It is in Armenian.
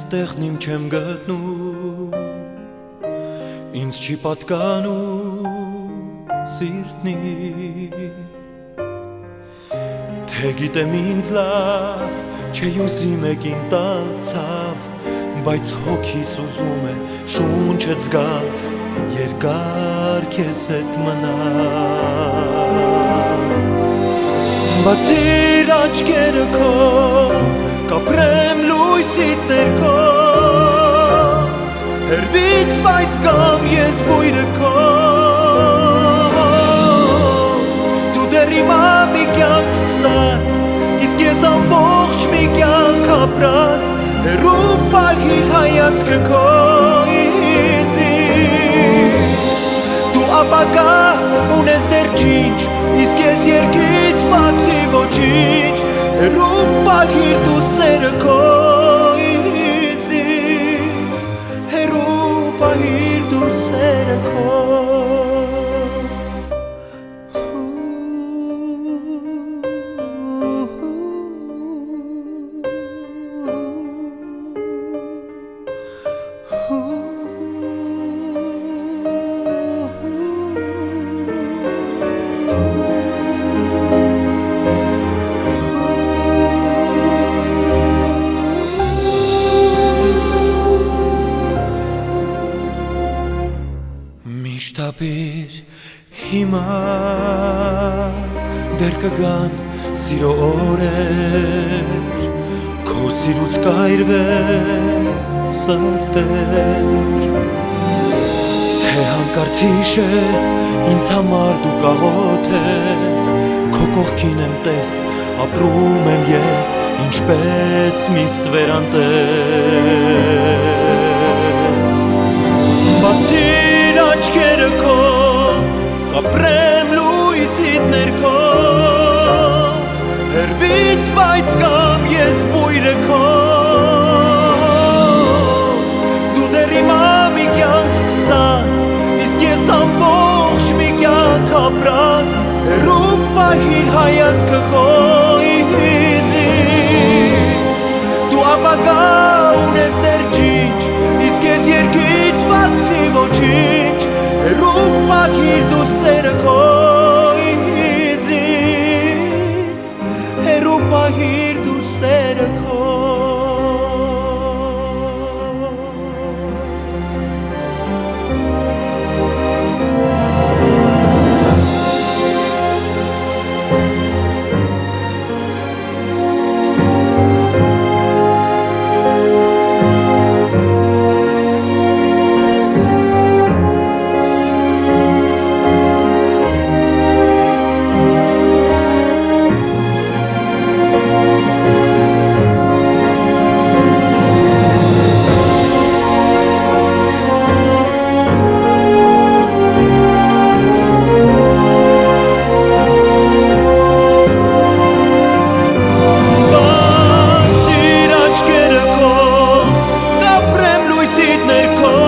տեղն իմ չեմ գտնում, ինձ չի պատկանում սիրտնի, թե գիտեմ ինձ լավ չէ ուզի մեկին տալ ցավ, բայց հոգիս ուզում է շունչը զգալ երկար քեզ հետ մնալ, բացիր աչքերը քո կապրեմ լույսիդ ներքո, հերվից բայց կամ ես բույրը քո, դու դեռ իմա մի կյանք սկսած, իսկ ես ամբողջ մի կյանք ապրած, հեռու պահիր հայացքը քո ինձից, դու ապագա ունես դեռ ջինջ, իսկ ես երկից բացի ոչինչ, հեռու պահիր դու սերը քո ինձնից, հեռու պահիր դու սերը քո Միշտապիր հիմա դեռ կգան սիրո օրեր, քո սիրուց կայրվեն սրտեր, թե հանկարծ հիշես ինձ համար դու կաղոթես, քո կողքին եմ տես, ապրում եմ ես ինչպես մի ստվեր անտես, բացիր աչքերը քո կապրեմ լույսիդ ներքո, հերվից բայց կամ ես բույրը քո, դու դեռ իմա մի կյանք սկսած, իսկ ես ամբողջ մի կյանք ապրած, հեռու պահիր հայացքը քո ինձից, դու ապագա ունես դեռ ջինջ, իսկ ես երկից բացի ոչինչ, հեռու պահիր դու սերը քո ինձնից, հեռու պահիր դու սերը քո ներքո